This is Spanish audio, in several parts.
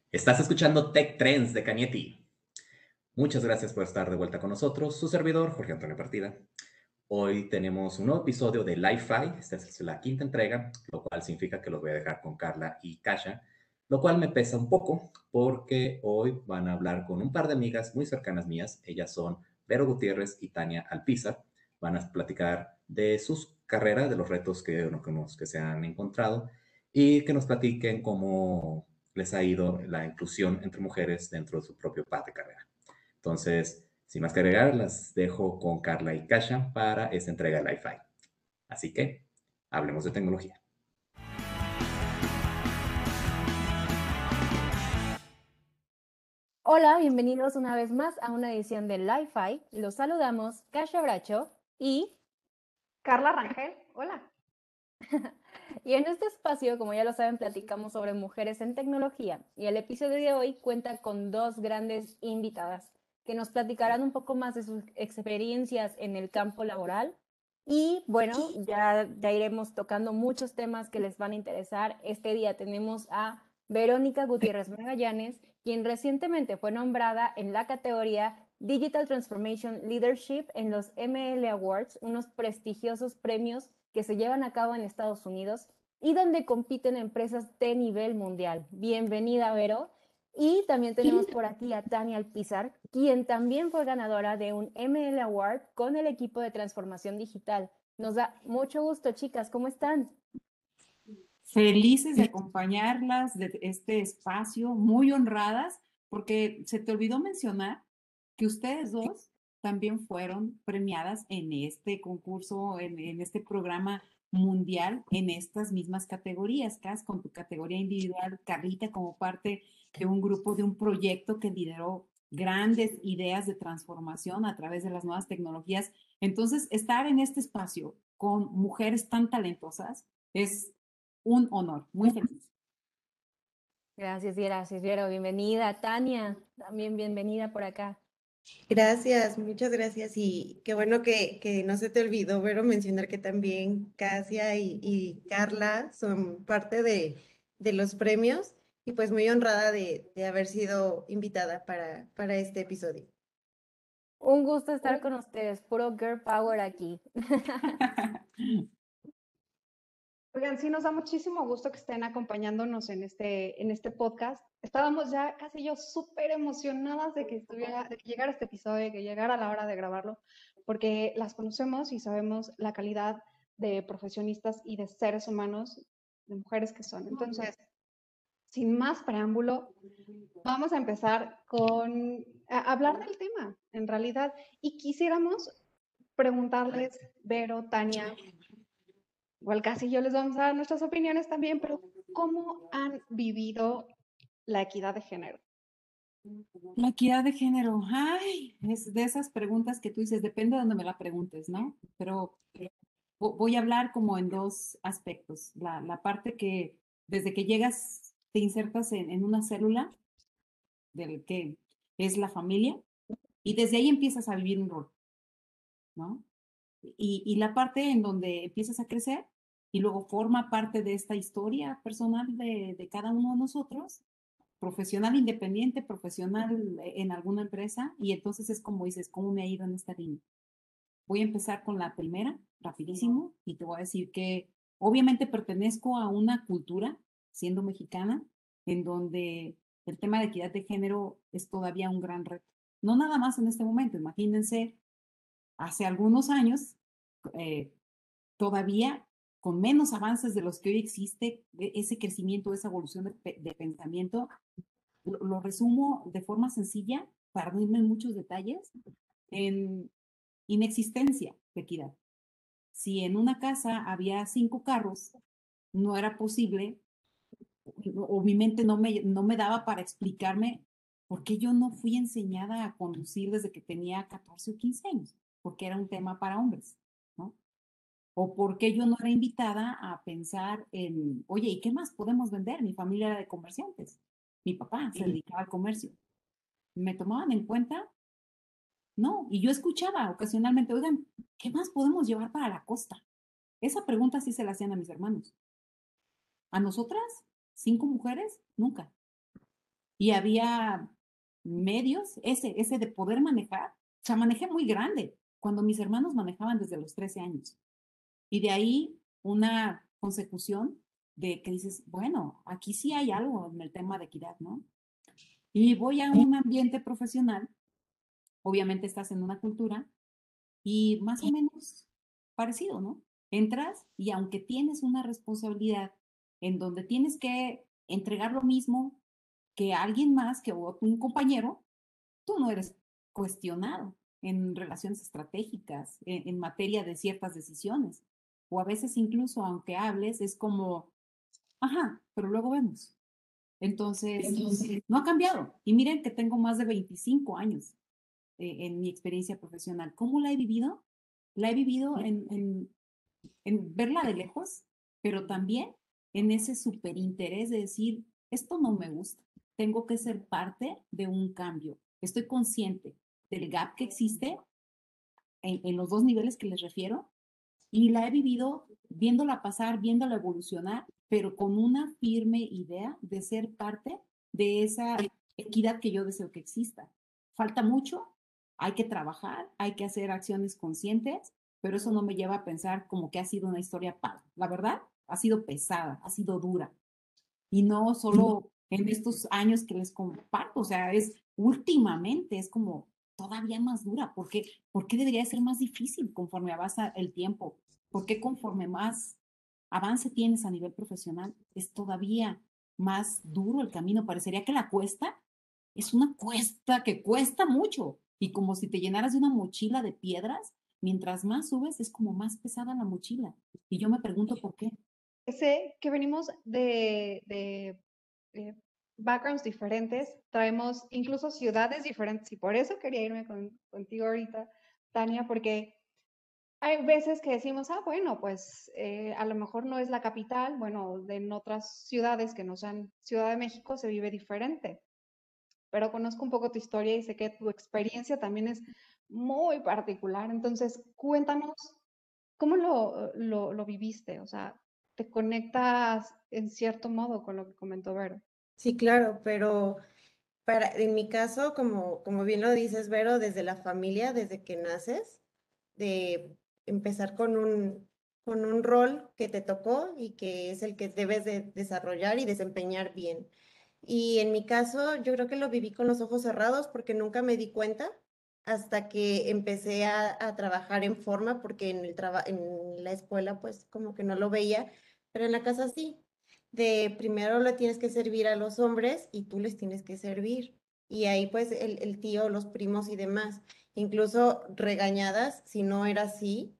Estás escuchando Tech Trends de Canieti. Muchas gracias por estar de vuelta con nosotros, su servidor Jorge Antonio Partida. Hoy tenemos un nuevo episodio de Li-Fi, esta es la quinta entrega, lo cual significa que los voy a dejar con Carla y Kasha, lo cual me pesa un poco porque hoy van a hablar con un par de amigas muy cercanas mías. Ellas son Vero Gutiérrez y Tania Alpizar. Van a platicar de sus carreras, de los retos que se han encontrado y que nos platiquen cómo les ha ido la inclusión entre mujeres dentro de su propio path de carrera. Entonces, sin más que agregar, las dejo con Carla y Kasha para esta entrega de Li-Fi. Así que, hablemos de tecnología. Hola, bienvenidos una vez más a una edición de Li-Fi. Los saludamos Kasha Bracho y Carla Rangel. Hola. Y en este espacio, como ya lo saben, platicamos sobre mujeres en tecnología. Y el episodio de hoy cuenta con dos grandes invitadas que nos platicarán un poco más de sus experiencias en el campo laboral. Y bueno, ya iremos tocando muchos temas que les van a interesar. Este día tenemos a Verónica Gutiérrez Magallanes, quien recientemente fue nombrada en la categoría Digital Transformation Leadership en los ML Awards, unos prestigiosos premios que se llevan a cabo en Estados Unidos y donde compiten empresas de nivel mundial. Bienvenida, Vero. Y también tenemos por aquí a Tania Alpizar, quien también fue ganadora de un ML Award con el equipo de transformación digital. Nos da mucho gusto, chicas. ¿Cómo están? Felices de acompañarlas de este espacio, muy honradas, porque se te olvidó mencionar que ustedes dos también fueron premiadas en este concurso, en este programa mundial, en estas mismas categorías, Cas, con tu categoría individual, Carlita como parte de un grupo, de un proyecto que lideró grandes ideas de transformación a través de las nuevas tecnologías. Entonces, estar en este espacio con mujeres tan talentosas es un honor, muy feliz. Gracias, Vero. Bienvenida, Tania. También bienvenida por acá. Gracias, muchas gracias y qué bueno que no se te olvidó, Vero, mencionar que también Casia y Carla son parte de los premios y pues muy honrada de haber sido invitada para este episodio. Un gusto estar con ustedes, puro girl power aquí. Oigan, sí, nos da muchísimo gusto que estén acompañándonos en este podcast. Estábamos ya casi yo súper emocionadas de que llegara este episodio, de que llegara la hora de grabarlo, porque las conocemos y sabemos la calidad de profesionistas y de seres humanos, de mujeres que son. Entonces, sin más preámbulo, vamos a empezar a hablar del tema, en realidad. Y quisiéramos preguntarles, Vero, Tania, igual casi yo les vamos a dar nuestras opiniones también, pero ¿cómo han vivido la equidad de género? La equidad de género, ay, es de esas preguntas que tú dices, depende de donde me la preguntes, ¿no? Pero voy a hablar como en dos aspectos. La parte que desde que llegas te insertas en una célula del que es la familia y desde ahí empiezas a vivir un rol, ¿no? Y la parte en donde empiezas a crecer y luego forma parte de esta historia personal de cada uno de nosotros, profesional independiente, profesional en alguna empresa, y entonces es como dices, ¿cómo me ha ido en esta línea? Voy a empezar con la primera, rapidísimo, y te voy a decir que obviamente pertenezco a una cultura, siendo mexicana, en donde el tema de equidad de género es todavía un gran reto. No nada más en este momento, imagínense, hace algunos años, todavía con menos avances de los que hoy existe, ese crecimiento, esa evolución de pensamiento, lo resumo de forma sencilla, para no irme en muchos detalles, en inexistencia de equidad. Si en una casa había 5 carros, no era posible, o mi mente no me daba para explicarme por qué yo no fui enseñada a conducir desde que tenía 14 o 15 años, porque era un tema para hombres, ¿no? O por qué yo no era invitada a pensar en, oye, ¿y qué más podemos vender? Mi familia era de comerciantes. Mi papá se dedicaba al comercio. ¿Me tomaban en cuenta? No. Y yo escuchaba ocasionalmente, oigan, ¿qué más podemos llevar para la costa? Esa pregunta sí se la hacían a mis hermanos. ¿A nosotras? ¿5 mujeres? Nunca. y había medios, ese de poder manejar. O sea, manejé muy grande, cuando mis hermanos manejaban desde los 13 años. Y de ahí una consecución de que dices, bueno, aquí sí hay algo en el tema de equidad, ¿no? Y voy a un ambiente profesional, obviamente estás en una cultura y más o menos parecido, ¿no? Entras y aunque tienes una responsabilidad en donde tienes que entregar lo mismo que alguien más, que un compañero, tú no eres cuestionado en relaciones estratégicas, en materia de ciertas decisiones. O a veces incluso aunque hables, es como, ajá, pero luego vemos. Entonces, no ha cambiado. Y miren que tengo más de 25 años en mi experiencia profesional. ¿Cómo la he vivido? La he vivido en verla de lejos, pero también en ese súper interés de decir, esto no me gusta, tengo que ser parte de un cambio. Estoy consciente del gap que existe en los dos niveles que les refiero y la he vivido viéndola pasar, viéndola evolucionar, pero con una firme idea de ser parte de esa equidad que yo deseo que exista. Falta mucho, hay que trabajar, hay que hacer acciones conscientes, pero eso no me lleva a pensar como que ha sido una historia padre. La verdad, ha sido pesada, ha sido dura. Y no solo en estos años que les comparto, o sea, es últimamente, es como todavía más dura. ¿Por qué debería ser más difícil conforme avanza el tiempo? ¿Por qué conforme más avance tienes a nivel profesional es todavía más duro el camino? Parecería que la cuesta es una cuesta que cuesta mucho y como si te llenaras de una mochila de piedras, mientras más subes es como más pesada la mochila. Y yo me pregunto por qué. Sé que venimos de backgrounds diferentes, traemos incluso ciudades diferentes y por eso quería irme contigo ahorita, Tania, porque hay veces que decimos, ah, bueno, pues a lo mejor no es la capital, bueno, en otras ciudades que no sean Ciudad de México se vive diferente, pero conozco un poco tu historia y sé que tu experiencia también es muy particular, entonces cuéntanos cómo lo viviste, o sea, te conectas en cierto modo con lo que comentó Vero. Sí, claro, pero en mi caso, como bien lo dices, Vero, desde la familia, desde que naces, de empezar con un rol que te tocó y que es el que debes de desarrollar y desempeñar bien. Y en mi caso, yo creo que lo viví con los ojos cerrados porque nunca me di cuenta hasta que empecé a trabajar en forma, porque en la escuela pues como que no lo veía, pero en la casa sí. De primero le tienes que servir a los hombres y tú les tienes que servir. Y ahí pues el tío, los primos y demás, incluso regañadas si no era así.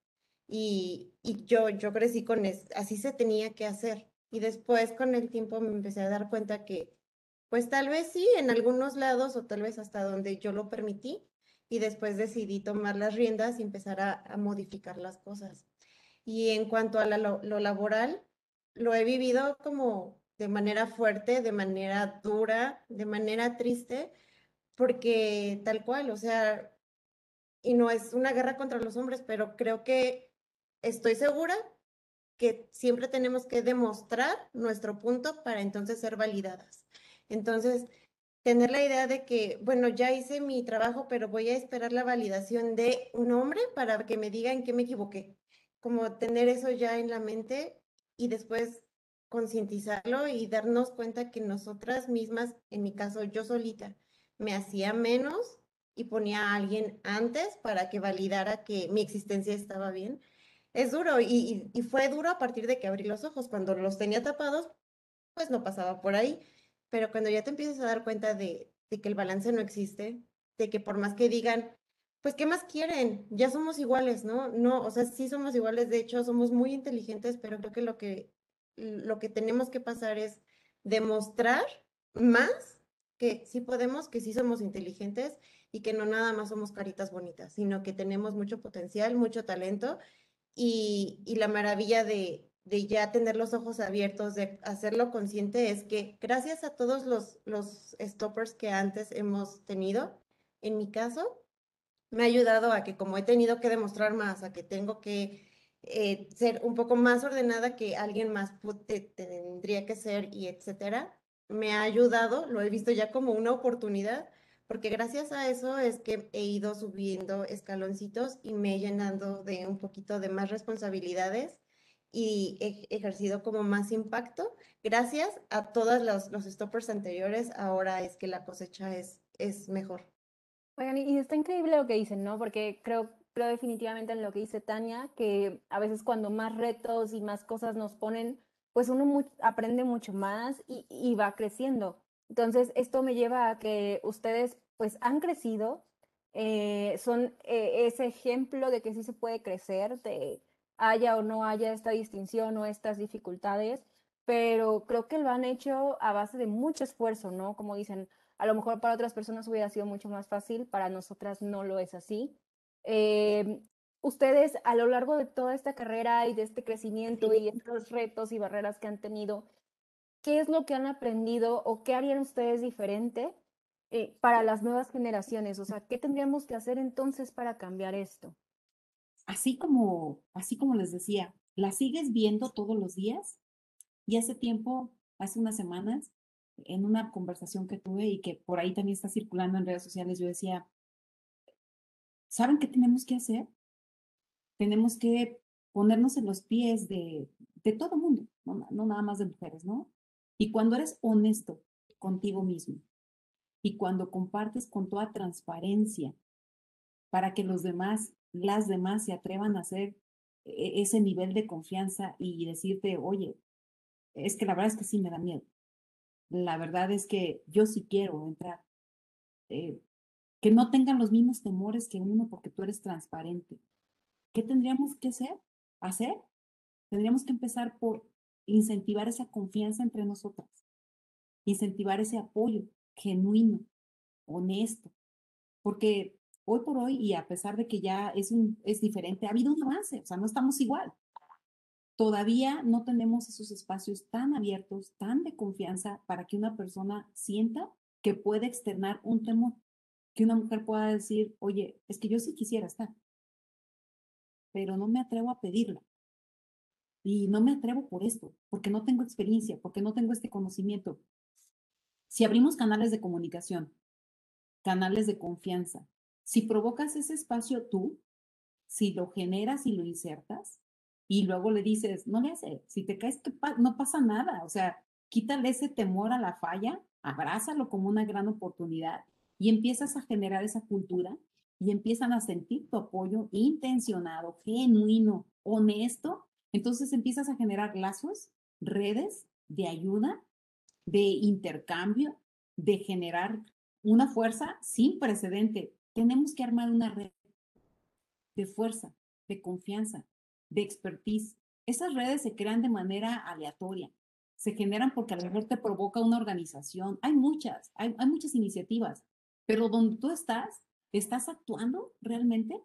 Y yo crecí con eso, así se tenía que hacer. Y después con el tiempo me empecé a dar cuenta que pues tal vez sí, en algunos lados o tal vez hasta donde yo lo permití. Y después decidí tomar las riendas y empezar a modificar las cosas. Y en cuanto a lo laboral, lo he vivido como de manera fuerte, de manera dura, de manera triste, porque tal cual, o sea, y no es una guerra contra los hombres, pero creo que estoy segura que siempre tenemos que demostrar nuestro punto para entonces ser validadas. Entonces, tener la idea de que, bueno, ya hice mi trabajo, pero voy a esperar la validación de un hombre para que me diga en qué me equivoqué. Como tener eso ya en la mente y después concientizarlo y darnos cuenta que nosotras mismas, en mi caso yo solita, me hacía menos y ponía a alguien antes para que validara que mi existencia estaba bien. Es duro y fue duro a partir de que abrí los ojos. Cuando los tenía tapados, pues no pasaba por ahí. Pero cuando ya te empiezas a dar cuenta de que el balance no existe, de que por más que digan, pues, ¿qué más quieren? Ya somos iguales, ¿no? No, o sea, sí somos iguales, de hecho, somos muy inteligentes, pero creo que lo que tenemos que pasar es demostrar más que sí podemos, que sí somos inteligentes y que no nada más somos caritas bonitas, sino que tenemos mucho potencial, mucho talento y la maravilla de ya tener los ojos abiertos, de hacerlo consciente, es que gracias a todos los stoppers que antes hemos tenido, en mi caso, me ha ayudado a que como he tenido que demostrar más, a que tengo que ser un poco más ordenada que alguien más tendría que ser y etcétera, me ha ayudado, lo he visto ya como una oportunidad, porque gracias a eso es que he ido subiendo escaloncitos y me he llenado de un poquito de más responsabilidades y he ejercido como más impacto. Gracias a todos los stoppers anteriores, ahora es que la cosecha es mejor. Oigan, y está increíble lo que dicen, ¿no? Porque creo definitivamente en lo que dice Tania, que a veces cuando más retos y más cosas nos ponen, pues uno aprende mucho más y va creciendo. Entonces, esto me lleva a que ustedes pues han crecido, son ese ejemplo de que sí se puede crecer, de haya o no haya esta distinción o estas dificultades, pero creo que lo han hecho a base de mucho esfuerzo, ¿no? Como dicen, a lo mejor para otras personas hubiera sido mucho más fácil, para nosotras no lo es así. Eh, Ustedes a lo largo de toda esta carrera y de este crecimiento y estos retos y barreras que han tenido, ¿qué es lo que han aprendido o qué harían ustedes diferente para las nuevas generaciones? O sea, ¿qué tendríamos que hacer entonces para cambiar esto? Así como les decía, la sigues viendo todos los días y hace tiempo, hace unas semanas, en una conversación que tuve y que por ahí también está circulando en redes sociales, yo decía, ¿saben qué tenemos que hacer? Tenemos que ponernos en los pies de todo mundo, no nada más de mujeres, ¿no? Y cuando eres honesto contigo mismo y cuando compartes con toda transparencia para que los demás, las demás se atrevan a hacer ese nivel de confianza y decirte, oye, es que la verdad es que sí me da miedo. La verdad es que yo sí quiero entrar. Eh, que no tengan los mismos temores que uno porque tú eres transparente. ¿Qué tendríamos que hacer? Tendríamos que empezar por incentivar esa confianza entre nosotras, incentivar ese apoyo genuino, honesto, porque hoy por hoy, y a pesar de que ya es diferente, ha habido un avance, o sea, no estamos igual. Todavía no tenemos esos espacios tan abiertos, tan de confianza para que una persona sienta que puede externar un temor, que una mujer pueda decir, oye, es que yo sí quisiera estar, pero no me atrevo a pedirla. Y no me atrevo por esto, porque no tengo experiencia, porque no tengo este conocimiento. Si abrimos canales de comunicación, canales de confianza, si provocas ese espacio tú, si lo generas y lo insertas, y luego le dices, no le hace, si te caes, no pasa nada, o sea, quítale ese temor a la falla, abrázalo como una gran oportunidad y empiezas a generar esa cultura y empiezan a sentir tu apoyo intencionado, genuino, honesto, entonces empiezas a generar lazos, redes de ayuda, de intercambio, de generar una fuerza sin precedente. Tenemos que armar una red de fuerza, de confianza, de expertise. Esas redes se crean de manera aleatoria, se generan porque a lo mejor te provoca una organización. Hay muchas iniciativas, pero donde tú estás actuando realmente,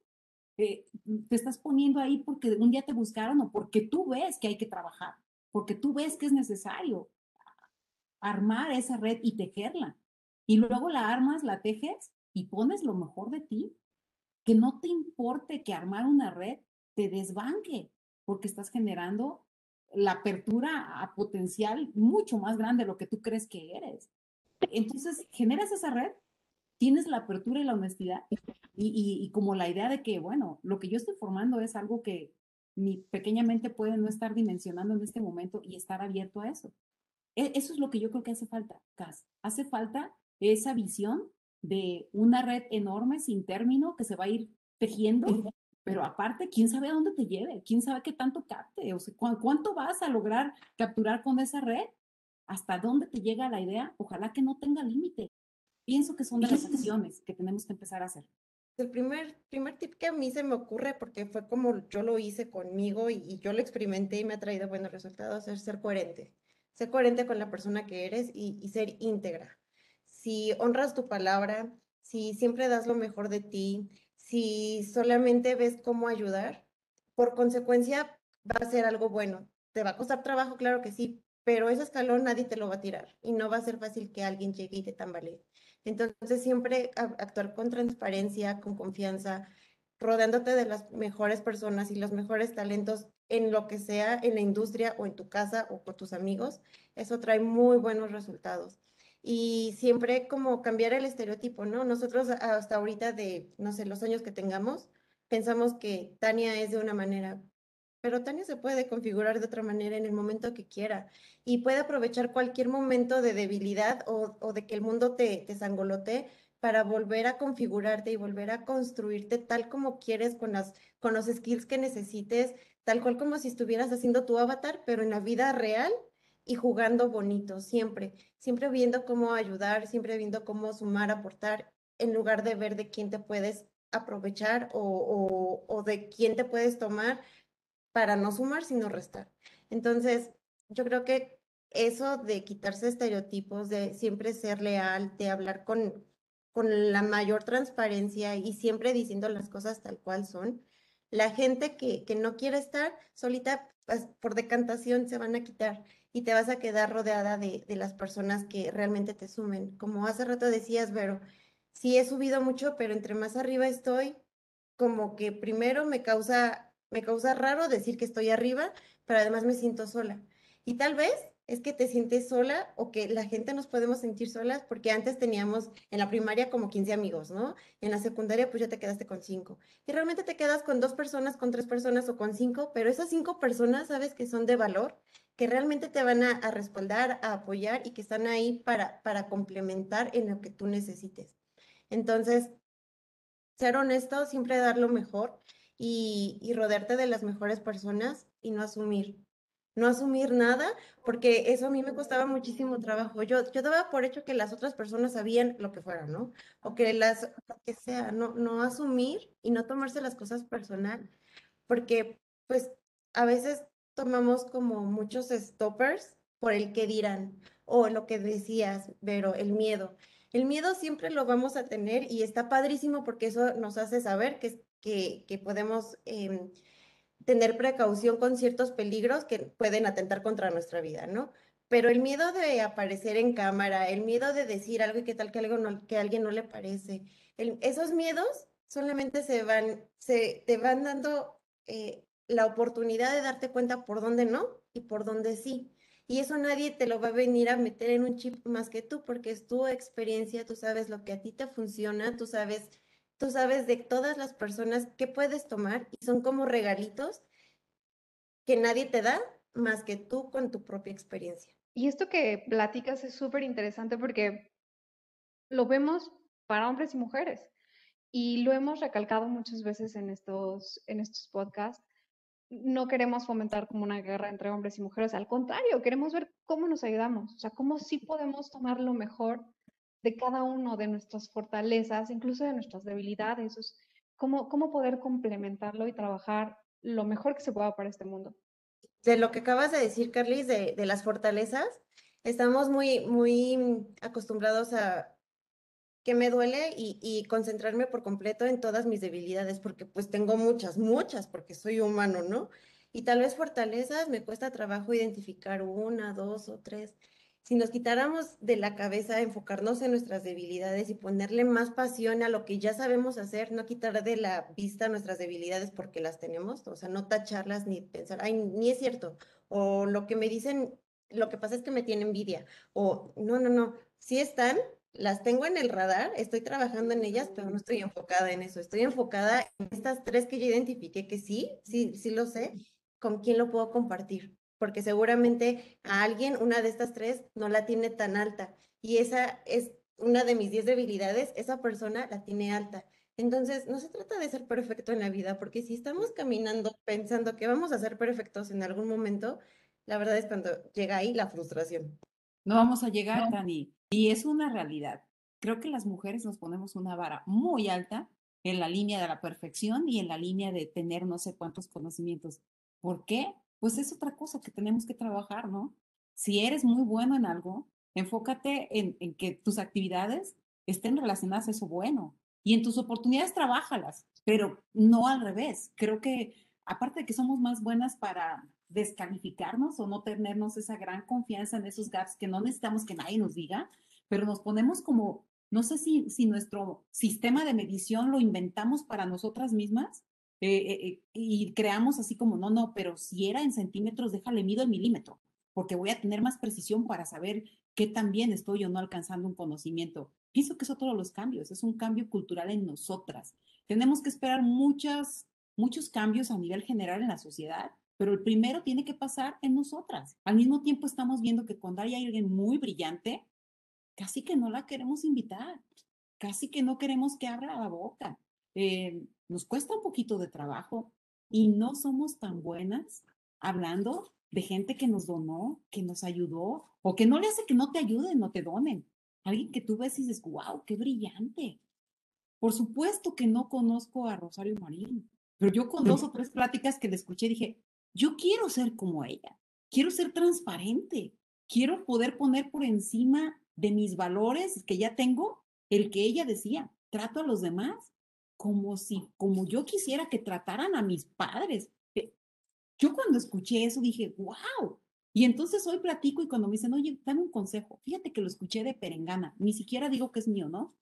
te estás poniendo ahí porque un día te buscaron o porque tú ves que hay que trabajar, porque tú ves que es necesario armar esa red y tejerla. Y luego la armas, la tejes y pones lo mejor de ti, que no te importe que armar una red te desbanque, porque estás generando la apertura a potencial mucho más grande de lo que tú crees que eres. Entonces, generas esa red, tienes la apertura y la honestidad, y como la idea de que, bueno, lo que yo estoy formando es algo que mi pequeña mente puede no estar dimensionando en este momento y estar abierto a eso. Eso es lo que yo creo que hace falta, Cas. Hace falta esa visión de una red enorme sin término que se va a ir tejiendo, pero aparte, quién sabe a dónde te lleve, quién sabe qué tanto capte, o sea, cuánto vas a lograr capturar con esa red, hasta dónde te llega la idea, ojalá que no tenga límite. Pienso que son de las acciones que tenemos que empezar a hacer. El primer tip que a mí se me ocurre, porque fue como yo lo hice conmigo y yo lo experimenté y me ha traído buenos resultados, es ser coherente. Ser coherente con la persona que eres y ser íntegra. Si honras tu palabra, si siempre das lo mejor de ti, si solamente ves cómo ayudar, por consecuencia va a ser algo bueno. ¿Te va a costar trabajo? Claro que sí, pero ese escalón nadie te lo va a tirar y no va a ser fácil que alguien llegue y te tambalee. Entonces, siempre actuar con transparencia, con confianza, rodeándote de las mejores personas y los mejores talentos en lo que sea, en la industria o en tu casa o con tus amigos, eso trae muy buenos resultados. Y siempre como cambiar el estereotipo, ¿no? Nosotros hasta ahorita de, no sé, los años que tengamos, pensamos que Tania es de una manera, pero Tania se puede configurar de otra manera en el momento que quiera y puede aprovechar cualquier momento de debilidad o de que el mundo te sangolotee para volver a configurarte y volver a construirte tal como quieres con los skills que necesites, tal cual como si estuvieras haciendo tu avatar, pero en la vida real y jugando bonito, siempre, siempre viendo cómo ayudar, siempre viendo cómo sumar, aportar, en lugar de ver de quién te puedes aprovechar o de quién te puedes tomar para no sumar, sino restar. Entonces, yo creo que eso de quitarse estereotipos, de siempre ser leal, de hablar con la mayor transparencia y siempre diciendo las cosas tal cual son, la gente que no quiere estar solita, pues, por decantación se van a quitar y te vas a quedar rodeada de las personas que realmente te sumen. Como hace rato decías, Vero, sí he subido mucho, pero entre más arriba estoy, como que primero me causa raro decir que estoy arriba, pero además me siento sola. Y tal vez es que te sientes sola o que la gente nos podemos sentir solas porque antes teníamos en la primaria como 15 amigos, ¿no? En la secundaria pues ya te quedaste con 5. Y realmente te quedas con 2 personas, con 3 personas o con 5, pero esas 5 personas sabes que son de valor, que realmente te van a respaldar, a apoyar y que están ahí para complementar en lo que tú necesites. Entonces, ser honesto, siempre dar lo mejor y rodearte de las mejores personas y no asumir. No asumir nada, porque eso a mí me costaba muchísimo trabajo. Yo daba por hecho que las otras personas sabían lo que fuera, ¿no? O que lo que sea, no asumir y no tomarse las cosas personal, porque pues a veces tomamos como muchos stoppers por el que dirán, o lo que decías, pero el miedo. El miedo siempre lo vamos a tener y está padrísimo porque eso nos hace saber que podemos tener precaución con ciertos peligros que pueden atentar contra nuestra vida, ¿no? Pero el miedo de aparecer en cámara, el miedo de decir algo y que tal que, algo no, que a alguien no le parece, esos miedos solamente te van dando la oportunidad de darte cuenta por dónde no y por dónde sí. Y eso nadie te lo va a venir a meter en un chip más que tú, porque es tu experiencia, tú sabes lo que a ti te funciona, tú sabes de todas las personas que puedes tomar y son como regalitos que nadie te da más que tú con tu propia experiencia. Y esto que platicas es súper interesante porque lo vemos para hombres y mujeres. Y lo hemos recalcado muchas veces en estos podcasts. No queremos fomentar como una guerra entre hombres y mujeres, al contrario, queremos ver cómo nos ayudamos, o sea, cómo sí podemos tomar lo mejor de cada uno de nuestras fortalezas, incluso de nuestras debilidades, o sea, cómo poder complementarlo y trabajar lo mejor que se pueda para este mundo. De lo que acabas de decir, Carlis, de las fortalezas, estamos muy acostumbrados a que me duele y concentrarme por completo en todas mis debilidades, porque pues tengo muchas, porque soy humano, ¿no? Y tal vez fortalezas me cuesta trabajo identificar una, dos o tres. Si nos quitáramos de la cabeza enfocarnos en nuestras debilidades y ponerle más pasión a lo que ya sabemos hacer, no quitar de la vista nuestras debilidades porque las tenemos, o sea, no tacharlas ni pensar, ay, ni es cierto, o lo que me dicen, lo que pasa es que me tiene envidia, o no, sí están, las tengo en el radar, estoy trabajando en ellas, pero no estoy enfocada en eso. Estoy enfocada en estas tres que yo identifiqué que sí lo sé, con quién lo puedo compartir. Porque seguramente a alguien una de estas tres no la tiene tan alta. Y esa es una de mis 10 debilidades, esa persona la tiene alta. Entonces, no se trata de ser perfecto en la vida, porque si estamos caminando pensando que vamos a ser perfectos en algún momento, la verdad es cuando llega ahí la frustración. No vamos a llegar, Dani. Y es una realidad. Creo que las mujeres nos ponemos una vara muy alta en la línea de la perfección y en la línea de tener no sé cuántos conocimientos. ¿Por qué? Pues es otra cosa que tenemos que trabajar, ¿no? Si eres muy bueno en algo, enfócate en que tus actividades estén relacionadas a eso bueno. Y en tus oportunidades, trabájalas, pero no al revés. Creo que aparte de que somos más buenas para descalificarnos o no tenernos esa gran confianza en esos gaps que no necesitamos que nadie nos diga, pero nos ponemos como, no sé si nuestro sistema de medición lo inventamos para nosotras mismas y creamos así como, no, pero si era en centímetros, déjale mido el milímetro, porque voy a tener más precisión para saber qué tan bien estoy o no alcanzando un conocimiento. Pienso que eso todos los cambios, es un cambio cultural en nosotras. Tenemos que esperar muchos cambios a nivel general en la sociedad, pero el primero tiene que pasar en nosotras. Al mismo tiempo estamos viendo que cuando hay alguien muy brillante, casi que no la queremos invitar, casi que no queremos que abra la boca. Nos cuesta un poquito de trabajo y no somos tan buenas hablando de gente que nos donó, que nos ayudó, o que no le hace que no te ayuden, no te donen. Alguien que tú ves y dices, wow, qué brillante. Por supuesto que no conozco a Rosario Marín, pero yo con 2 o 3 pláticas que le escuché dije, yo quiero ser como ella, quiero ser transparente, quiero poder poner por encima de mis valores que ya tengo el que ella decía, trato a los demás como yo quisiera que trataran a mis padres. Yo cuando escuché eso dije, wow. Y entonces hoy platico y cuando me dicen, oye, dame un consejo, fíjate que lo escuché de Perengana, ni siquiera digo que es mío, ¿no?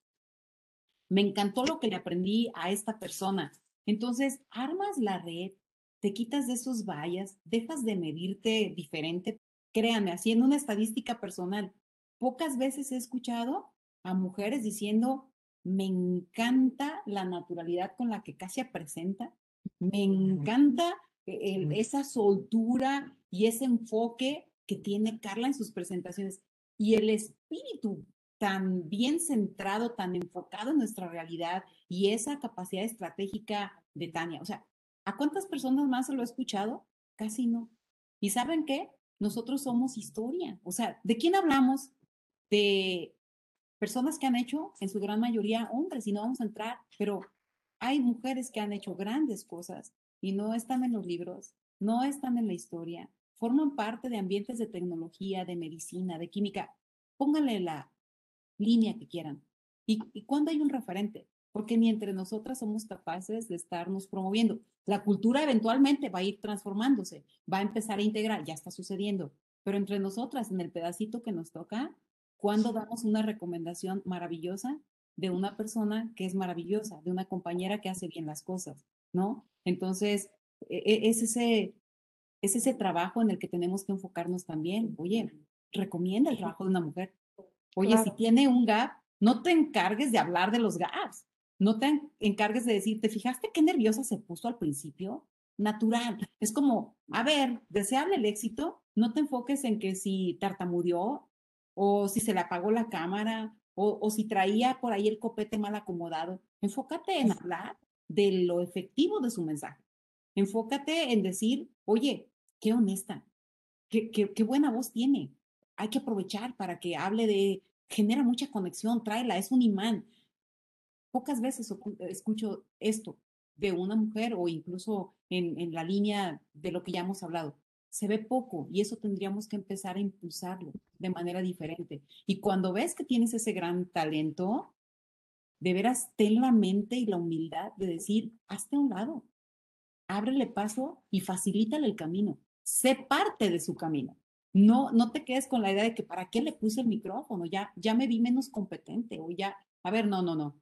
Me encantó lo que le aprendí a esta persona. Entonces, armas la red, te quitas de esos vallas, dejas de medirte diferente. Créanme, haciendo una estadística personal, pocas veces he escuchado a mujeres diciendo, me encanta la naturalidad con la que Casia presenta, me encanta esa soltura y ese enfoque que tiene Carla en sus presentaciones y el espíritu tan bien centrado, tan enfocado en nuestra realidad y esa capacidad estratégica de Tania. O sea, ¿a cuántas personas más se lo he escuchado? Casi no. ¿Y saben qué? Nosotros somos historia. O sea, ¿de quién hablamos? De personas que han hecho, en su gran mayoría, hombres, y no vamos a entrar, pero hay mujeres que han hecho grandes cosas y no están en los libros, no están en la historia, forman parte de ambientes de tecnología, de medicina, de química. Pónganle la línea que quieran. ¿Y cuándo hay un referente? Porque ni entre nosotras somos capaces de estarnos promoviendo. La cultura eventualmente va a ir transformándose, va a empezar a integrar, ya está sucediendo, pero entre nosotras, en el pedacito que nos toca, ¿cuándo damos una recomendación maravillosa de una persona que es maravillosa, de una compañera que hace bien las cosas, ¿no? Entonces, es ese trabajo en el que tenemos que enfocarnos también. Oye, recomienda el trabajo de una mujer. Oye, si tiene un gap, no te encargues de hablar de los gaps. No te encargues de decir, ¿te fijaste qué nerviosa se puso al principio? Natural. Es como, a ver, deseable el éxito, no te enfoques en que si tartamudeó o si se le apagó la cámara o si traía por ahí el copete mal acomodado. Enfócate en hablar de lo efectivo de su mensaje. Enfócate en decir, oye, qué honesta, qué buena voz tiene. Hay que aprovechar para que hable genera mucha conexión, tráela, es un imán. Pocas veces escucho esto de una mujer o incluso en la línea de lo que ya hemos hablado. Se ve poco y eso tendríamos que empezar a impulsarlo de manera diferente. Y cuando ves que tienes ese gran talento, de veras ten la mente y la humildad de decir, hazte a un lado, ábrele paso y facilítale el camino. Sé parte de su camino. No te quedes con la idea de que para qué le puse el micrófono, ya me vi menos competente o ya, a ver, no.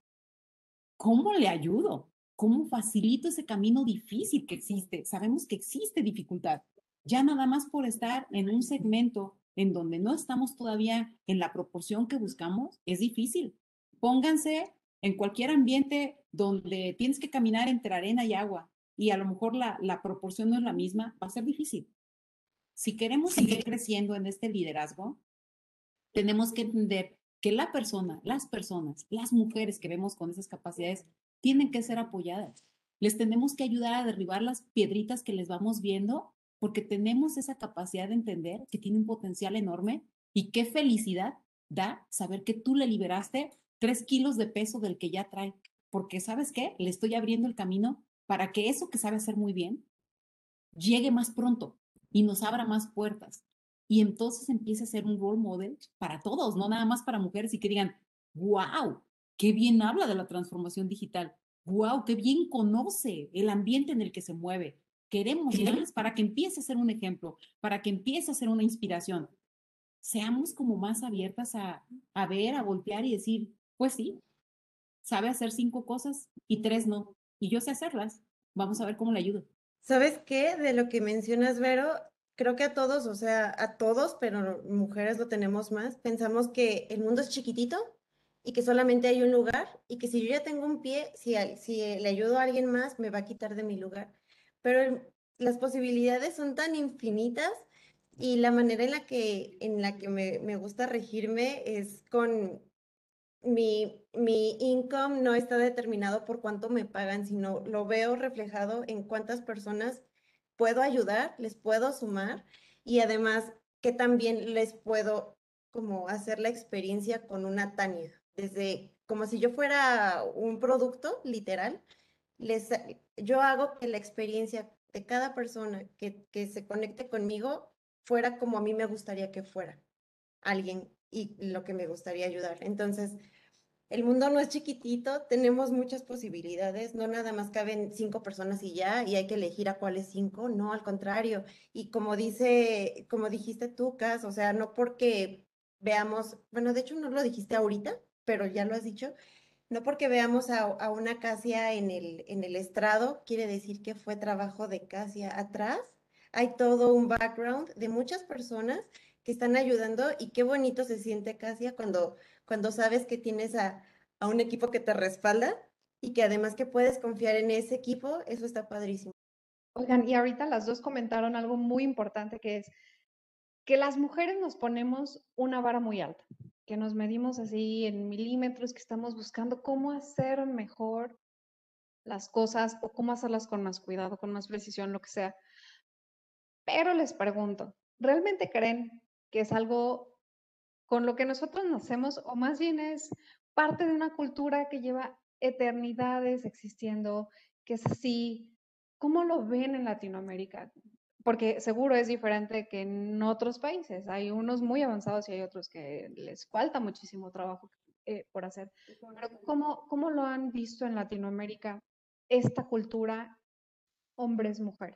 ¿Cómo le ayudo? ¿Cómo facilito ese camino difícil que existe? Sabemos que existe dificultad. Ya nada más por estar en un segmento en donde no estamos todavía en la proporción que buscamos, es difícil. Pónganse en cualquier ambiente donde tienes que caminar entre arena y agua y a lo mejor la proporción no es la misma, va a ser difícil. Si queremos seguir creciendo en este liderazgo, tenemos que entender que las personas, las mujeres que vemos con esas capacidades, tienen que ser apoyadas. Les tenemos que ayudar a derribar las piedritas que les vamos viendo, porque tenemos esa capacidad de entender que tiene un potencial enorme y qué felicidad da saber que tú le liberaste 3 kilos de peso del que ya trae, porque ¿sabes qué? Le estoy abriendo el camino para que eso que sabe hacer muy bien llegue más pronto y nos abra más puertas. Y entonces empiece a ser un role model para todos, no nada más para mujeres y que digan, wow, qué bien habla de la transformación digital, wow, qué bien conoce el ambiente en el que se mueve. Queremos más para que empiece a ser un ejemplo, para que empiece a ser una inspiración. Seamos como más abiertas a ver, a voltear y decir, pues sí, sabe hacer 5 cosas y 3 no, y yo sé hacerlas. vamos a ver cómo le ayudo. ¿Sabes qué? De lo que mencionas, Vero, creo que a todos, o sea, a todos, pero mujeres lo tenemos más, pensamos que el mundo es chiquitito y que solamente hay un lugar y que si yo ya tengo un pie, si le ayudo a alguien más, me va a quitar de mi lugar. Pero las posibilidades son tan infinitas y la manera en la que me gusta regirme es con mi income no está determinado por cuánto me pagan, sino lo veo reflejado en cuántas personas puedo ayudar, les puedo sumar y además que también les puedo como hacer la experiencia con una Tania, desde como si yo fuera un producto literal, yo hago que la experiencia de cada persona que se conecte conmigo fuera como a mí me gustaría que fuera alguien y lo que me gustaría ayudar. Entonces, el mundo no es chiquitito, tenemos muchas posibilidades, no nada más caben 5 personas y ya, y hay que elegir a cuáles 5, no, al contrario. Y como dijiste tú, Cas, o sea, no porque veamos, bueno, de hecho no lo dijiste ahorita, pero ya lo has dicho, no porque veamos a una Casia en el estrado, quiere decir que fue trabajo de Casia atrás. Hay todo un background de muchas personas que están ayudando y qué bonito se siente, Casia, cuando sabes que tienes a un equipo que te respalda y que además que puedes confiar en ese equipo, eso está padrísimo. Oigan, y ahorita las dos comentaron algo muy importante que es que las mujeres nos ponemos una vara muy alta, que nos medimos así en milímetros, que estamos buscando cómo hacer mejor las cosas o cómo hacerlas con más cuidado, con más precisión, lo que sea. Pero les pregunto, ¿realmente creen que es algo con lo que nosotros nacemos o más bien es parte de una cultura que lleva eternidades existiendo, que es así? ¿Cómo lo ven en Latinoamérica? Porque seguro es diferente que en otros países. Hay unos muy avanzados y hay otros que les falta muchísimo trabajo por hacer. Pero ¿cómo lo han visto en Latinoamérica esta cultura hombres-mujeres?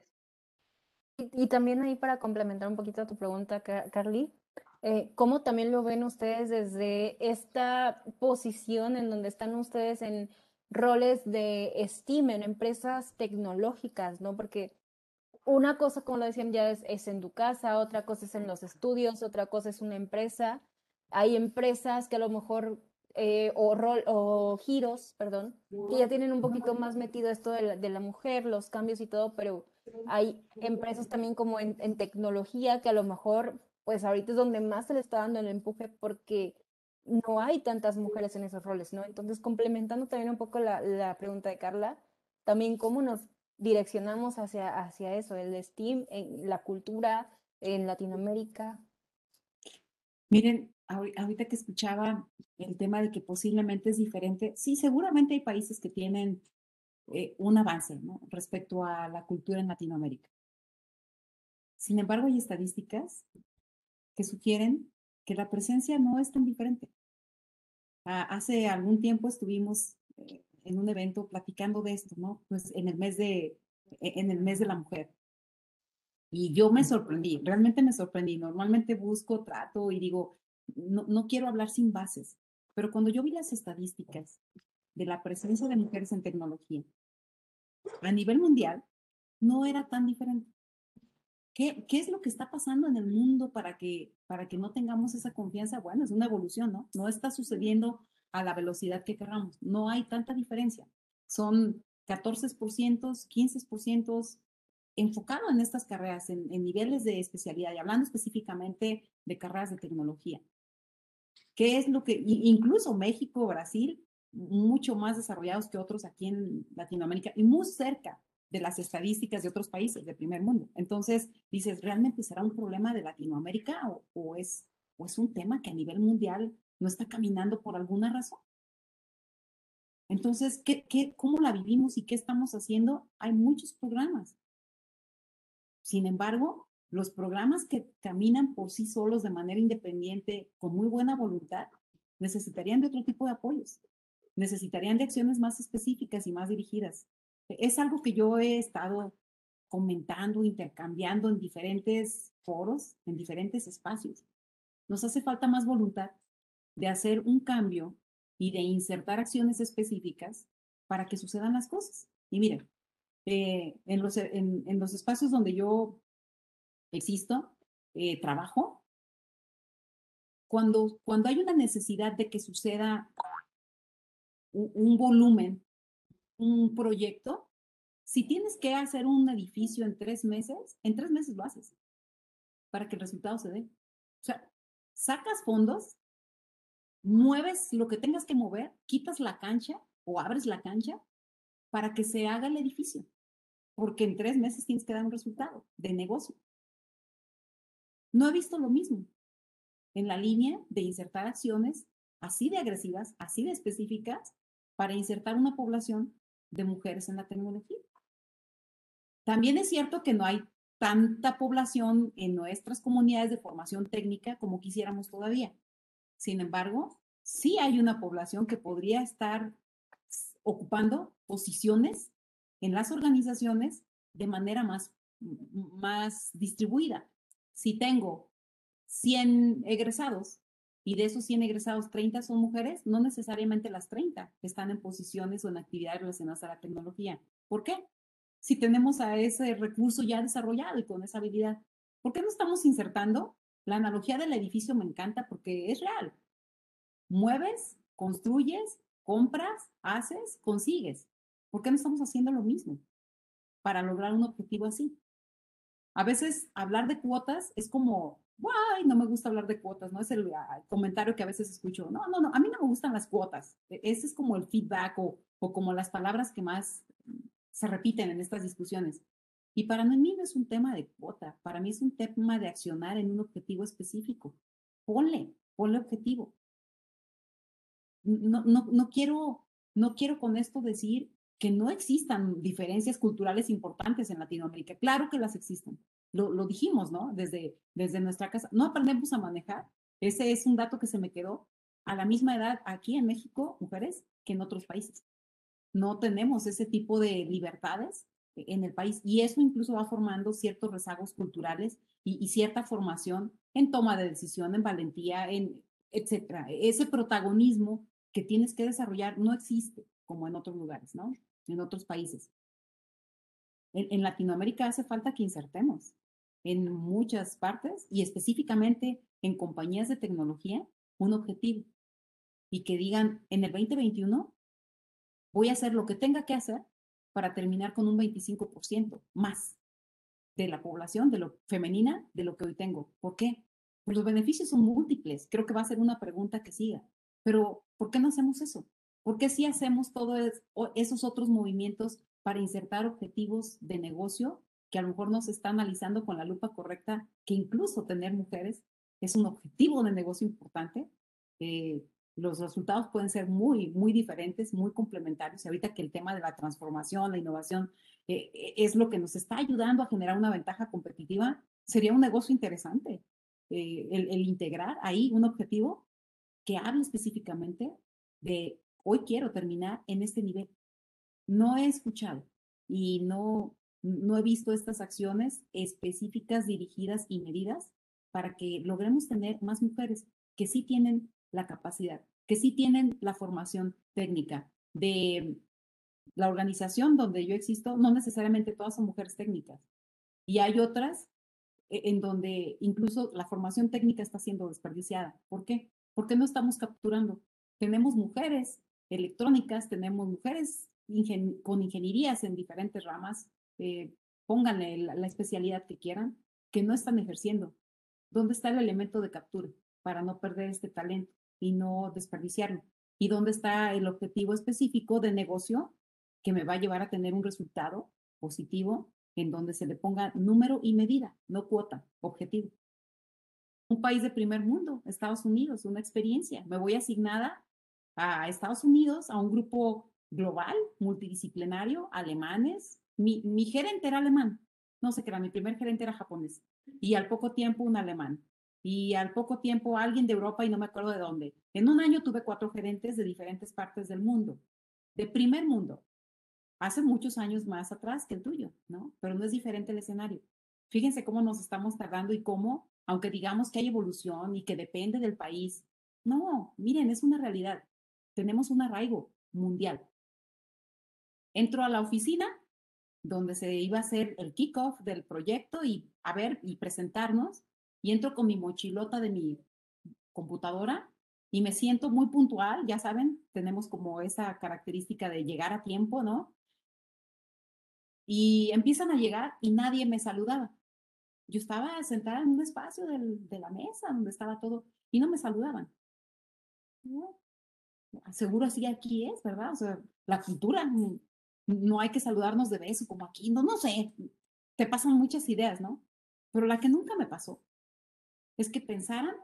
Y también ahí para complementar un poquito tu pregunta, Carly, ¿cómo también lo ven ustedes desde esta posición en donde están ustedes en roles de STEAM, en empresas tecnológicas, ¿no? Porque una cosa, como lo decían ya, es en tu casa, otra cosa es en los estudios, otra cosa es una empresa. Hay empresas que a lo mejor, o giros, perdón, que ya tienen un poquito más metido esto de la mujer, los cambios y todo, pero hay empresas también como en tecnología que a lo mejor, pues ahorita es donde más se le está dando el empuje porque no hay tantas mujeres en esos roles, ¿no? Entonces, complementando también un poco la pregunta de Carla, también cómo nos direccionamos hacia eso, el STEAM, en la cultura en Latinoamérica. Miren, ahorita que escuchaba el tema de que posiblemente es diferente, sí, seguramente hay países que tienen un avance, ¿no? Respecto a la cultura en Latinoamérica. Sin embargo, hay estadísticas que sugieren que la presencia no es tan diferente. Hace algún tiempo estuvimos en un evento platicando de esto, ¿no? Pues en el mes de la mujer. Y yo me sorprendí, realmente me sorprendí. Normalmente busco, trato y digo, no quiero hablar sin bases. Pero cuando yo vi las estadísticas de la presencia de mujeres en tecnología a nivel mundial, no era tan diferente. ¿Qué es lo que está pasando en el mundo para que no tengamos esa confianza? Bueno, es una evolución, ¿no? No está sucediendo a la velocidad que queramos. No hay tanta diferencia. Son 14%, 15% enfocado en estas carreras, en niveles de especialidad y hablando específicamente de carreras de tecnología. ¿Qué es lo que, incluso México, Brasil, mucho más desarrollados que otros aquí en Latinoamérica y muy cerca de las estadísticas de otros países del primer mundo? Entonces, dices, ¿realmente será un problema de Latinoamérica o es un tema que a nivel mundial no está caminando por alguna razón? Entonces, cómo la vivimos y qué estamos haciendo? Hay muchos programas. Sin embargo, los programas que caminan por sí solos de manera independiente, con muy buena voluntad, necesitarían de otro tipo de apoyos, necesitarían de acciones más específicas y más dirigidas. Es algo que yo he estado comentando, intercambiando en diferentes foros, en diferentes espacios. Nos hace falta más voluntad de hacer un cambio y de insertar acciones específicas para que sucedan las cosas. Y miren, en los espacios donde yo existo, trabajo, cuando hay una necesidad de que suceda un volumen, un proyecto, si tienes que hacer un edificio en 3 meses, en 3 meses lo haces para que el resultado se dé. O sea, sacas fondos, mueves lo que tengas que mover, quitas la cancha o abres la cancha para que se haga el edificio, porque en 3 meses tienes que dar un resultado de negocio. No he visto lo mismo en la línea de insertar acciones así de agresivas, así de específicas, para insertar una población de mujeres en la tecnología. También es cierto que no hay tanta población en nuestras comunidades de formación técnica como quisiéramos todavía. Sin embargo, sí hay una población que podría estar ocupando posiciones en las organizaciones de manera más distribuida. Si tengo 100 egresados y de esos 100 egresados, 30 son mujeres, no necesariamente las 30 están en posiciones o en actividades relacionadas a la tecnología. ¿Por qué? Si tenemos a ese recurso ya desarrollado y con esa habilidad, ¿por qué no estamos insertando? La analogía del edificio me encanta porque es real. Mueves, construyes, compras, haces, consigues. ¿Por qué no estamos haciendo lo mismo para lograr un objetivo así? A veces hablar de cuotas es como, ¡ay! No me gusta hablar de cuotas, ¿no? Es el comentario que a veces escucho. No, a mí no me gustan las cuotas. Ese es como el feedback o como las palabras que más se repiten en estas discusiones. Y para mí no es un tema de cuota, para mí es un tema de accionar en un objetivo específico. Ponle objetivo. No quiero con esto decir que no existan diferencias culturales importantes en Latinoamérica. Claro que las existen. Lo dijimos, ¿no? Desde nuestra casa. No aprendemos a manejar. Ese es un dato que se me quedó. A la misma edad aquí en México, mujeres, que en otros países. No tenemos ese tipo de libertades en el país y eso incluso va formando ciertos rezagos culturales y cierta formación en toma de decisión, en valentía, etcétera. Ese protagonismo que tienes que desarrollar no existe como en otros lugares, ¿no? En otros países. En Latinoamérica hace falta que insertemos en muchas partes y específicamente en compañías de tecnología un objetivo y que digan en el 2021 voy a hacer lo que tenga que hacer para terminar con un 25% más de la población, de lo femenina, de lo que hoy tengo. ¿Por qué? Pues los beneficios son múltiples. Creo que va a ser una pregunta que siga. Pero, ¿por qué no hacemos eso? ¿Por qué sí hacemos todos esos otros movimientos para insertar objetivos de negocio que a lo mejor no se está analizando con la lupa correcta, que incluso tener mujeres es un objetivo de negocio importante? Los resultados pueden ser muy diferentes, muy complementarios. Y ahorita que el tema de la transformación, la innovación, es lo que nos está ayudando a generar una ventaja competitiva, sería un negocio interesante el integrar ahí un objetivo que hable específicamente de hoy quiero terminar en este nivel. No he escuchado y no he visto estas acciones específicas, dirigidas y medidas para que logremos tener más mujeres que sí tienen la capacidad, que sí tienen la formación técnica de la organización donde yo existo, no necesariamente todas son mujeres técnicas. Y hay otras en donde incluso la formación técnica está siendo desperdiciada. ¿Por qué? Porque no estamos capturando. Tenemos mujeres electrónicas, tenemos mujeres con ingenierías en diferentes ramas, pónganle la especialidad que quieran, que no están ejerciendo. ¿Dónde está el elemento de captura para no perder este talento y no desperdiciarlo? ¿Y dónde está el objetivo específico de negocio que me va a llevar a tener un resultado positivo en donde se le ponga número y medida, no cuota, objetivo? Un país de primer mundo, Estados Unidos, una experiencia. Me voy asignada a Estados Unidos, a un grupo global, multidisciplinario, alemanes. Mi gerente era alemán, no sé qué era, mi primer gerente era japonés. Y al poco tiempo un alemán. Y al poco tiempo alguien de Europa y no me acuerdo de dónde. En un año tuve 4 gerentes de diferentes partes del mundo, de primer mundo. Hace muchos años más atrás que el tuyo, ¿no? Pero no es diferente el escenario. Fíjense cómo nos estamos tardando y cómo, aunque digamos que hay evolución y que depende del país, no, miren, es una realidad. Tenemos un arraigo mundial. Entro a la oficina, donde se iba a hacer el kickoff del proyecto y a ver y presentarnos. Y entro con mi mochilota de mi computadora y me siento muy puntual, ya saben, tenemos como esa característica de llegar a tiempo, ¿no? Y empiezan a llegar y nadie me saludaba. Yo estaba sentada en un espacio de la mesa donde estaba todo y no me saludaban. No, seguro así aquí es, ¿verdad? O sea, la cultura, no hay que saludarnos de beso como aquí, no, no sé, te pasan muchas ideas, ¿no? Pero la que nunca me pasó es que pensaran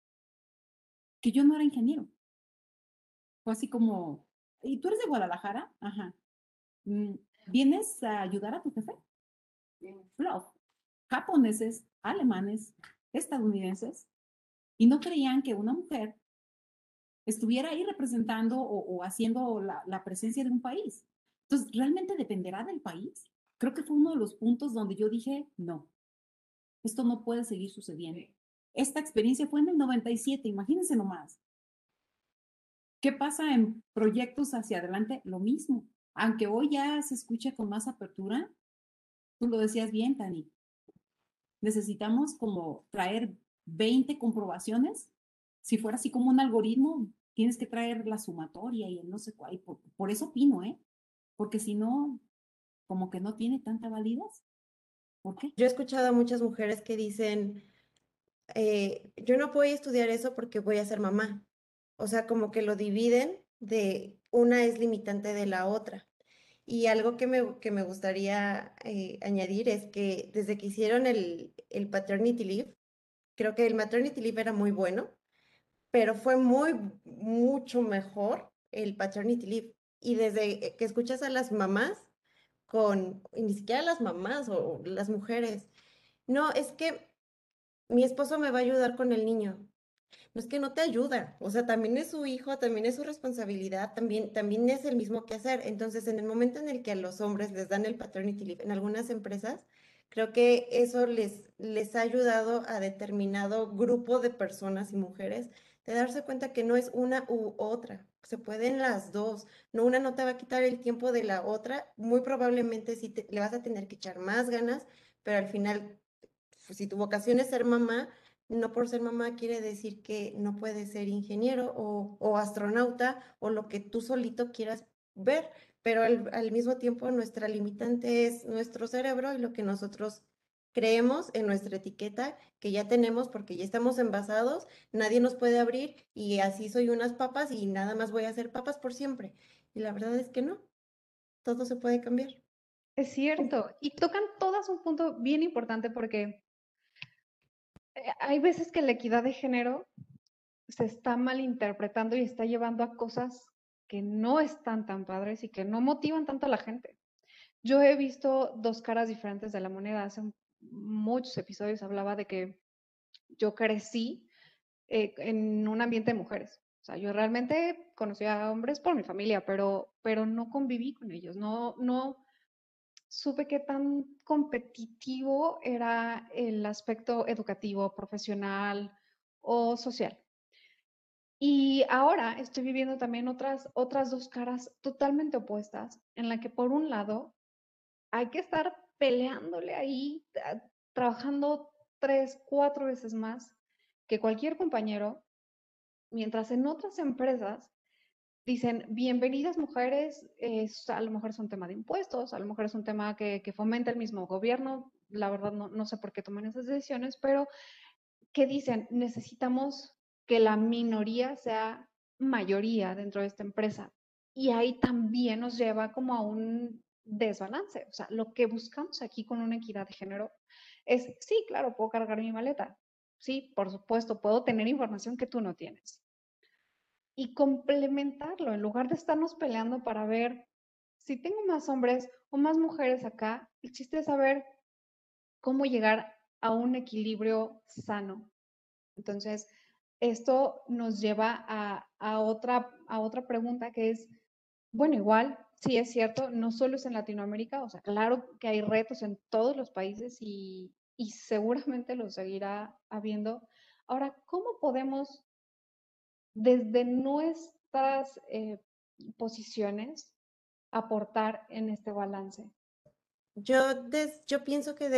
que yo no era ingeniero. Fue así como, ¿y tú eres de Guadalajara? Ajá. Mm, ¿Vienes a ayudar a tu jefe? Love. Japoneses, alemanes, estadounidenses, y no creían que una mujer estuviera ahí representando o haciendo la presencia de un país. Entonces, ¿realmente dependerá del país? Creo que fue uno de los puntos donde yo dije, no, esto no puede seguir sucediendo. Esta experiencia fue en el 97, imagínense nomás. ¿Qué pasa en proyectos hacia adelante? Lo mismo. Aunque hoy ya se escucha con más apertura, tú lo decías bien, Tani, necesitamos como traer 20 comprobaciones. Si fuera así como un algoritmo, tienes que traer la sumatoria y el no sé cuál. Por eso opino, ¿eh? Porque si no, como que no tiene tanta validez. ¿Por qué? Yo he escuchado a muchas mujeres que dicen, yo no voy a estudiar eso porque voy a ser mamá. O sea, como que lo dividen de una es limitante de la otra. Y algo que me gustaría añadir es que desde que hicieron el paternity leave, creo que el maternity leave era muy bueno, pero fue mucho mejor el paternity leave. Y desde que escuchas a las mamás y ni siquiera las mamás o las mujeres, no, es que mi esposo me va a ayudar con el niño. No es que no te ayuda, o sea, también es su hijo, también es su responsabilidad, también es el mismo que hacer. Entonces, en el momento en el que a los hombres les dan el paternity leave en algunas empresas, creo que eso les ha ayudado a determinado grupo de personas y mujeres de darse cuenta que no es una u otra, se pueden las dos, no una no te va a quitar el tiempo de la otra, muy probablemente sí le vas a tener que echar más ganas, pero al final, si tu vocación es ser mamá, no por ser mamá quiere decir que no puedes ser ingeniero o astronauta o lo que tú solito quieras ver, pero al mismo tiempo nuestra limitante es nuestro cerebro y lo que nosotros creemos en nuestra etiqueta que ya tenemos porque ya estamos envasados, nadie nos puede abrir y así soy unas papas y nada más voy a hacer papas por siempre. Y la verdad es que no, todo se puede cambiar. Es cierto. Y tocan todas un punto bien importante porque hay veces que la equidad de género se está malinterpretando y está llevando a cosas que no están tan padres y que no motivan tanto a la gente. Yo he visto dos caras diferentes de la moneda. Hace muchos episodios hablaba de que yo crecí en un ambiente de mujeres. O sea, yo realmente conocí a hombres por mi familia, pero no conviví con ellos. No supe qué tan competitivo era el aspecto educativo, profesional o social. Y ahora estoy viviendo también otras dos caras totalmente opuestas, en la que por un lado hay que estar peleándole ahí, trabajando 3, 4 veces más que cualquier compañero, mientras en otras empresas dicen, bienvenidas mujeres, a lo mejor es un tema de impuestos, a lo mejor es un tema que fomenta el mismo gobierno, la verdad no sé por qué toman esas decisiones, pero que dicen, necesitamos que la minoría sea mayoría dentro de esta empresa. Y ahí también nos lleva como a un desbalance. O sea, lo que buscamos aquí con una equidad de género es, sí, claro, puedo cargar mi maleta. Sí, por supuesto, puedo tener información que tú no tienes. Y complementarlo, en lugar de estarnos peleando para ver si tengo más hombres o más mujeres acá, el chiste es saber cómo llegar a un equilibrio sano. Entonces, esto nos lleva a otra pregunta que es, bueno, igual, sí es cierto, no solo es en Latinoamérica, o sea, claro que hay retos en todos los países y seguramente lo seguirá habiendo. Ahora, ¿cómo podemos desde nuestras posiciones aportar en este balance? Yo pienso que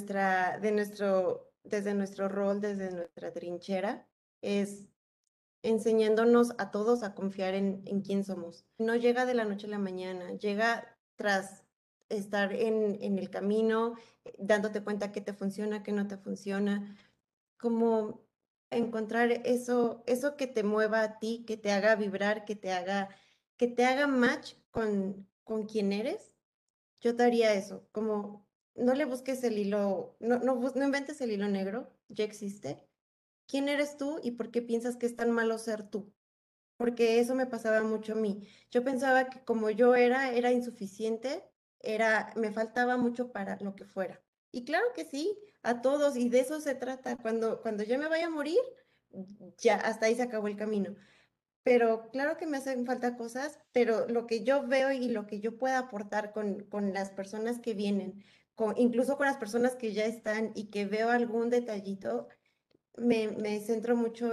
desde nuestro rol, desde nuestra trinchera, es enseñándonos a todos a confiar en quién somos. No llega de la noche a la mañana, llega tras estar en el camino, dándote cuenta qué te funciona, qué no te funciona, como encontrar eso que te mueva a ti, que te haga vibrar, que te haga match con quién eres. Yo te haría eso, como no le busques el hilo, no inventes el hilo negro, ya existe. ¿Quién eres tú y por qué piensas que es tan malo ser tú? Porque eso me pasaba mucho a mí. Yo pensaba que como yo era insuficiente, me faltaba mucho para lo que fuera. Y claro que sí, a todos, y de eso se trata. Cuando yo me vaya a morir, ya hasta ahí se acabó el camino. Pero claro que me hacen falta cosas, pero lo que yo veo y lo que yo pueda aportar con las personas que vienen, incluso con las personas que ya están y que veo algún detallito, me centro mucho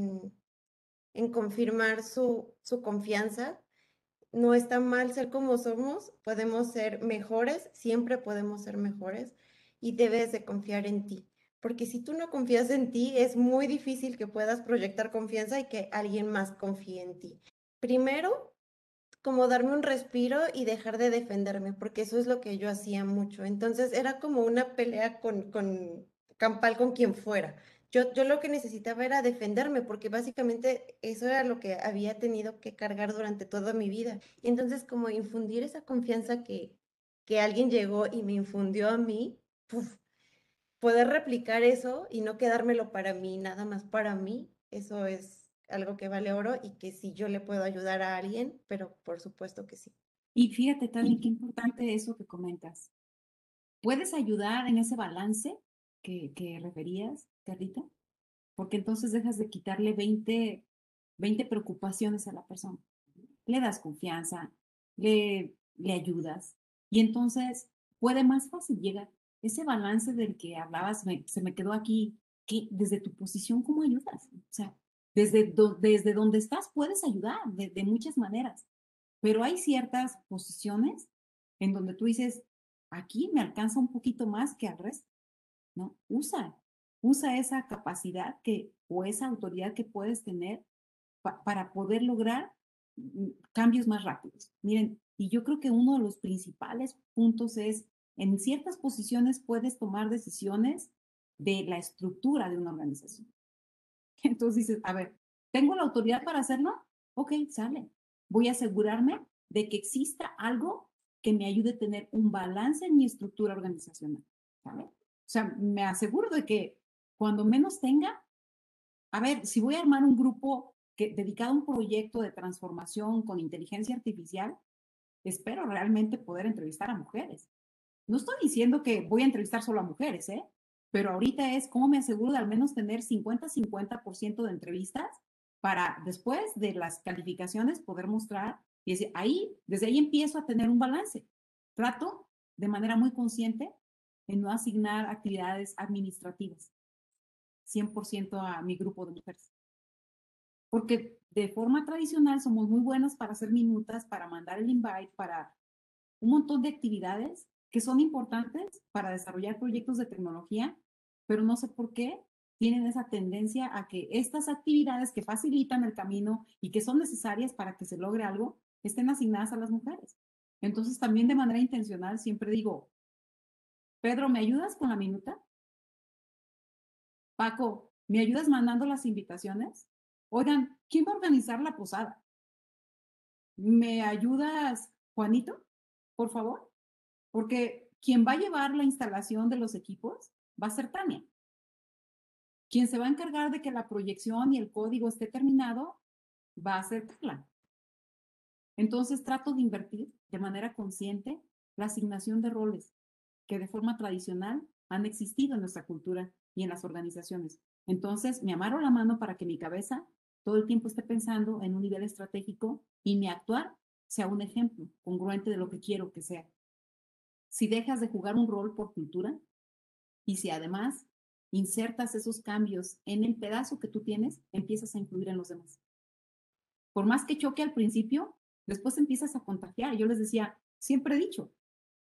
en confirmar su confianza. No está mal ser como somos, podemos ser mejores, siempre podemos ser mejores y debes de confiar en ti. Porque si tú no confías en ti, es muy difícil que puedas proyectar confianza y que alguien más confíe en ti. Primero, como darme un respiro y dejar de defenderme, porque eso es lo que yo hacía mucho. Entonces era como una pelea con campal con quien fuera. Yo lo que necesitaba era defenderme, porque básicamente eso era lo que había tenido que cargar durante toda mi vida. Y entonces como infundir esa confianza que alguien llegó y me infundió a mí, puf, poder replicar eso y no quedármelo para mí, nada más para mí, eso es algo que vale oro y que si yo le puedo ayudar a alguien, pero por supuesto que sí. Y fíjate también qué importante eso que comentas. ¿Puedes ayudar en ese balance que referías, Carlita? Porque entonces dejas de quitarle 20 preocupaciones a la persona. Le das confianza, le ayudas y entonces puede más fácil llegar. Ese balance del que hablabas se me quedó aquí, que desde tu posición, ¿cómo ayudas? O sea, desde donde estás puedes ayudar de muchas maneras, pero hay ciertas posiciones en donde tú dices, aquí me alcanza un poquito más que al resto, ¿no? Usa esa capacidad o esa autoridad que puedes tener para poder lograr cambios más rápidos. Miren, y yo creo que uno de los principales puntos es, en ciertas posiciones puedes tomar decisiones de la estructura de una organización. Entonces dices, a ver, ¿tengo la autoridad para hacerlo? Ok, sale. Voy a asegurarme de que exista algo que me ayude a tener un balance en mi estructura organizacional. ¿Vale? O sea, me aseguro de que cuando menos tenga, a ver, si voy a armar un grupo dedicado a un proyecto de transformación con inteligencia artificial, espero realmente poder entrevistar a mujeres. No estoy diciendo que voy a entrevistar solo a mujeres, ¿eh? Pero ahorita es cómo me aseguro de al menos tener 50-50% de entrevistas para después de las calificaciones poder mostrar y decir, desde ahí empiezo a tener un balance. Trato de manera muy consciente en no asignar actividades administrativas 100% a mi grupo de mujeres. Porque de forma tradicional somos muy buenas para hacer minutas, para mandar el invite, para un montón de actividades que son importantes para desarrollar proyectos de tecnología, pero no sé por qué tienen esa tendencia a que estas actividades que facilitan el camino y que son necesarias para que se logre algo, estén asignadas a las mujeres. Entonces, también de manera intencional siempre digo, Pedro, ¿me ayudas con la minuta? Paco, ¿me ayudas mandando las invitaciones? Oigan, ¿quién va a organizar la posada? ¿Me ayudas, Juanito? Por favor. Porque quien va a llevar la instalación de los equipos va a ser Tania. Quien se va a encargar de que la proyección y el código esté terminado va a ser Carla. Entonces trato de invertir de manera consciente la asignación de roles que de forma tradicional han existido en nuestra cultura y en las organizaciones. Entonces me amarro la mano para que mi cabeza todo el tiempo esté pensando en un nivel estratégico y mi actuar sea un ejemplo congruente de lo que quiero que sea. Si dejas de jugar un rol por cultura y si además insertas esos cambios en el pedazo que tú tienes, empiezas a influir en los demás. Por más que choque al principio, después empiezas a contagiar. Yo les decía, siempre he dicho,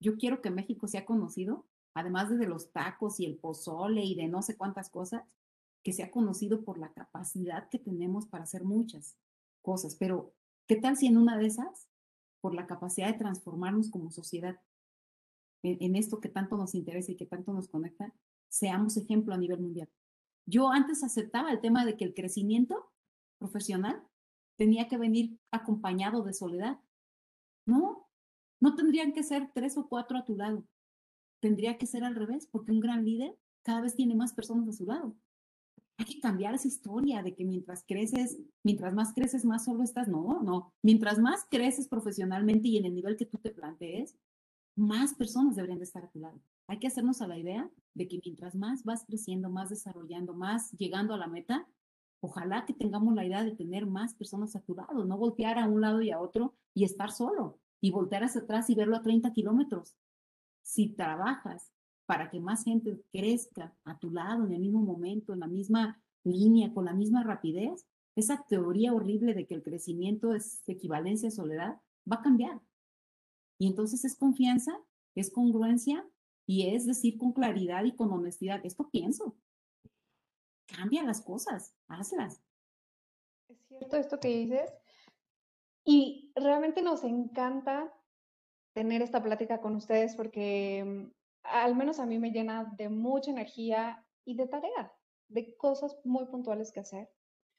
Yo quiero que México sea conocido, además de los tacos y el pozole y de no sé cuántas cosas, que sea conocido por la capacidad que tenemos para hacer muchas cosas. Pero, ¿qué tal si en una de esas, por la capacidad de transformarnos como sociedad en esto que tanto nos interesa y que tanto nos conecta, seamos ejemplo a nivel mundial? Yo antes aceptaba el tema de que el crecimiento profesional tenía que venir acompañado de soledad. No, no tendrían que ser 3 o 4 a tu lado. Tendría que ser al revés, porque un gran líder cada vez tiene más personas a su lado. Hay que cambiar esa historia de que mientras más creces, más solo estás. No, no. Mientras más creces profesionalmente y en el nivel que tú te plantees, más personas deberían de estar a tu lado. Hay que hacernos a la idea de que mientras más vas creciendo, más desarrollando, más llegando a la meta, ojalá que tengamos la idea de tener más personas a tu lado, no voltear a un lado y a otro y estar solo y voltear hacia atrás y verlo a 30 kilómetros. Si trabajas para que más gente crezca a tu lado en el mismo momento, en la misma línea, con la misma rapidez, esa teoría horrible de que el crecimiento es equivalencia a soledad va a cambiar. Y entonces es confianza, es congruencia y es decir con claridad y con honestidad, esto pienso. Cambia las cosas, hazlas. Es cierto esto que dices. Y realmente nos encanta tener esta plática con ustedes porque al menos a mí me llena de mucha energía y de tarea, de cosas muy puntuales que hacer.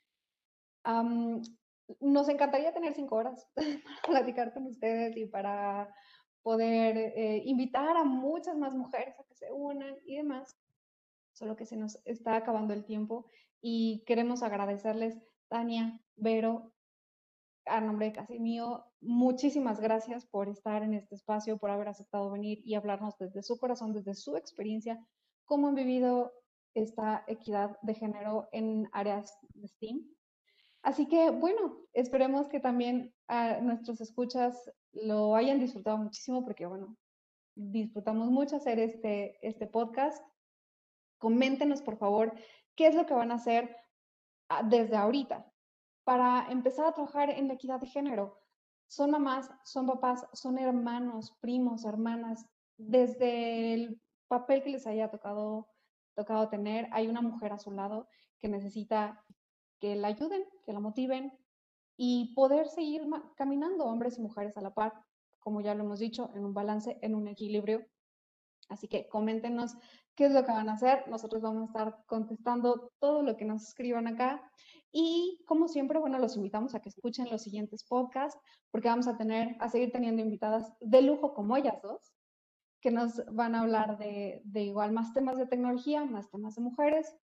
Nos encantaría tener 5 horas para platicar con ustedes y para poder invitar a muchas más mujeres a que se unan y demás, solo que se nos está acabando el tiempo y queremos agradecerles, Tania, Vero, a nombre de casi mío, muchísimas gracias por estar en este espacio, por haber aceptado venir y hablarnos desde su corazón, desde su experiencia, cómo han vivido esta equidad de género en áreas de STEAM. Así que, bueno, esperemos que también a nuestros escuchas lo hayan disfrutado muchísimo porque, bueno, disfrutamos mucho hacer este podcast. Coméntenos, por favor, qué es lo que van a hacer desde ahorita para empezar a trabajar en la equidad de género. Son mamás, son papás, son hermanos, primos, hermanas. Desde el papel que les haya tocado tener, hay una mujer a su lado que necesita que la ayuden, que la motiven y poder seguir caminando hombres y mujeres a la par, como ya lo hemos dicho, en un balance, en un equilibrio. Así que coméntenos qué es lo que van a hacer. Nosotros vamos a estar contestando todo lo que nos escriban acá. Y como siempre, bueno, los invitamos a que escuchen los siguientes podcasts, porque vamos a seguir teniendo invitadas de lujo como ellas dos, que nos van a hablar de igual más temas de tecnología, más temas de mujeres.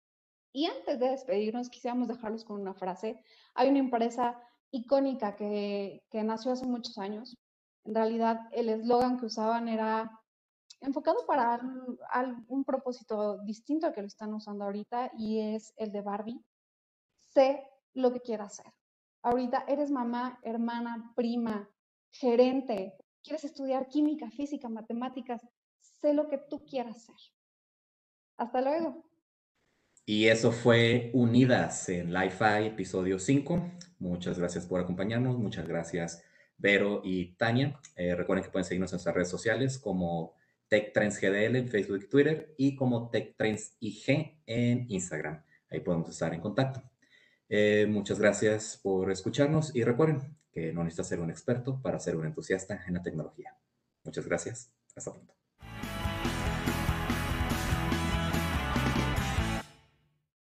Y antes de despedirnos, quisiéramos dejarlos con una frase. Hay una empresa icónica que nació hace muchos años. En realidad, el eslogan que usaban era enfocado para un propósito distinto al que lo están usando ahorita y es el de Barbie. Sé lo que quieras hacer. Ahorita eres mamá, hermana, prima, gerente, quieres estudiar química, física, matemáticas, sé lo que tú quieras hacer. Hasta luego. Y eso fue Unidas en Li-Fi, episodio 5. Muchas gracias por acompañarnos. Muchas gracias, Vero y Tania. Recuerden que pueden seguirnos en nuestras redes sociales como TechTrendsGDL en Facebook y Twitter y como TechTrendsIG en Instagram. Ahí podemos estar en contacto. Muchas gracias por escucharnos y recuerden que no necesitas ser un experto para ser un entusiasta en la tecnología. Muchas gracias. Hasta pronto.